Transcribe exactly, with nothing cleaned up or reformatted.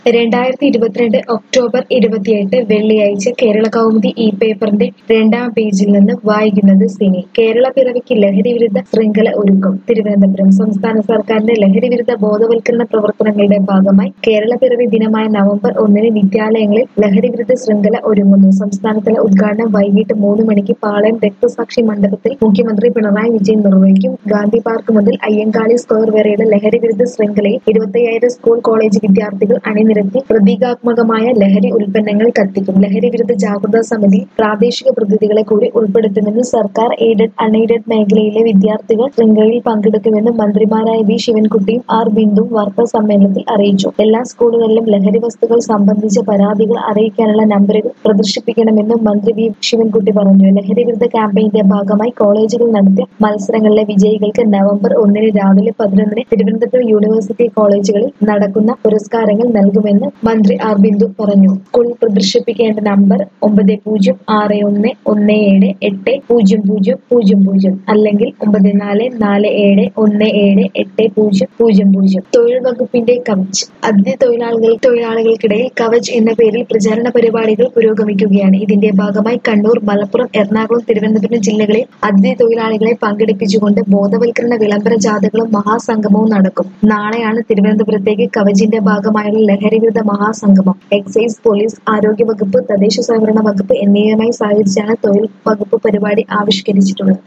രണ്ടായിരത്തി ഇരുപത്തിരണ്ട് ഒക്ടോബർ ഇരുപത്തിയെട്ട് വെള്ളിയാഴ്ച കേരളകൗമുദി ഈ പേപ്പറിന്റെ രണ്ടാം പേജിൽ നിന്ന് വായിക്കുന്നത് സിനി. കേരളപ്പിറവിക്ക് ലഹരിവിരുദ്ധ ശൃംഖല ഒരുക്കും. തിരുവനന്തപുരം. സംസ്ഥാന സർക്കാരിന്റെ ലഹരിവിരുദ്ധ ബോധവൽക്കരണ പ്രവർത്തനങ്ങളുടെ ഭാഗമായി കേരളപ്പിറവി ദിനമായ നവംബർ ഒന്നിന് വിദ്യാലയങ്ങളിൽ ലഹരിവിരുദ്ധ ശൃംഖല ഒരുങ്ങുന്നു. സംസ്ഥാനതല ഉദ്ഘാടനം വൈകിട്ട് മൂന്ന് മണിക്ക് പാളയം രക്തസാക്ഷി മണ്ഡപത്തിൽ മുഖ്യമന്ത്രി പിണറായി വിജയൻ നിർവഹിക്കും. ഗാന്ധി പാർക്ക് മുതൽ അയ്യങ്കാളി സ്ക്വയർ വരെയുള്ള ലഹരിവിരുദ്ധ ശൃംഖലയിൽ ഇരുപത്തയ്യായിരം സ്കൂൾ കോളേജ് വിദ്യാർത്ഥികൾ അണിനിരത്തി പ്രതീകാത്മകമായ ലഹരി ഉൽപ്പന്നങ്ങൾ കത്തിക്കും. ലഹരിവിരുദ്ധ ജാഗ്രതാ സമിതി പ്രാദേശിക പ്രതിനിധികളെ കൂടി ഉൾപ്പെടുത്തുമെന്ന് സർക്കാർ എയ്ഡഡ് അൺഎയ്ഡഡ് മേഖലയിലെ വിദ്യാർത്ഥികൾ ശൃംഖലയിൽ പങ്കെടുക്കുമെന്ന് മന്ത്രിമാരായ വി ശിവൻകുട്ടിയും ആർ ബിന്ദുവും വാർത്താ സമ്മേളനത്തിൽ അറിയിച്ചു. എല്ലാ സ്കൂളുകളിലും ലഹരി വസ്തുക്കൾ സംബന്ധിച്ച പരാതികൾ അറിയിക്കാനുള്ള നമ്പറുകൾ പ്രദർശിപ്പിക്കണമെന്നും മന്ത്രി വി ശിവൻകുട്ടി പറഞ്ഞു. ലഹരിവിരുദ്ധ ക്യാമ്പയിന്റെ ഭാഗമായി കോളേജുകൾ നടത്തിയ മത്സരങ്ങളിലെ വിജയികൾക്ക് നവംബർ ഒന്നിന് രാവിലെ പതിനൊന്നിന് തിരുവനന്തപുരം യൂണിവേഴ്സിറ്റി കോളേജുകളിൽ നടക്കുന്ന പുരസ്കാരങ്ങൾ നൽകുമെന്ന് മന്ത്രി ആർ ബിന്ദു പറഞ്ഞു. സ്കൂളിൽ പ്രദർശിപ്പിക്കേണ്ട നമ്പർ ഒമ്പത് പൂജ്യം ആറ് ഒന്ന് ഒന്ന് ഏഴ് എട്ട് പൂജ്യം പൂജ്യം പൂജ്യം പൂജ്യം അല്ലെങ്കിൽ ഒമ്പത് നാല് നാല് ഏഴ് ഒന്ന് ഏഴ് എട്ട് പൂജ്യം പൂജ്യം പൂജ്യം. തൊഴിൽ വകുപ്പിന്റെ കവച്. അതിഥി തൊഴിലാളികൾ തൊഴിലാളികൾക്കിടയിൽ കവച് എന്ന പേരിൽ പ്രചാരണ പരിപാടികൾ പുരോഗമിക്കുകയാണ്. ഇതിന്റെ ഭാഗമായി കണ്ണൂർ, മലപ്പുറം, എറണാകുളം, തിരുവനന്തപുരം ജില്ലകളിൽ അതിഥി തൊഴിലാളികളെ പങ്കെടുപ്പിച്ചുകൊണ്ട് ബോധവൽക്കരണ വിളംബര ജാഥകളും മഹാസംഗമവും നടക്കും. നാളെയാണ് തിരുവനന്തപുരത്തേക്ക് കവചിന്റെ ഭാഗമായുള്ള ലഹരിവിരുദ്ധ മഹാസംഗമം. എക്സൈസ്, പോലീസ്, ആരോഗ്യ വകുപ്പ്, തദ്ദേശ സ്വയംഭരണ വകുപ്പ് എന്നിവയുമായി സഹകരിച്ചാണ് തൊഴിൽ വകുപ്പ് പരിപാടി ആവിഷ്കരിച്ചിട്ടുള്ളത്.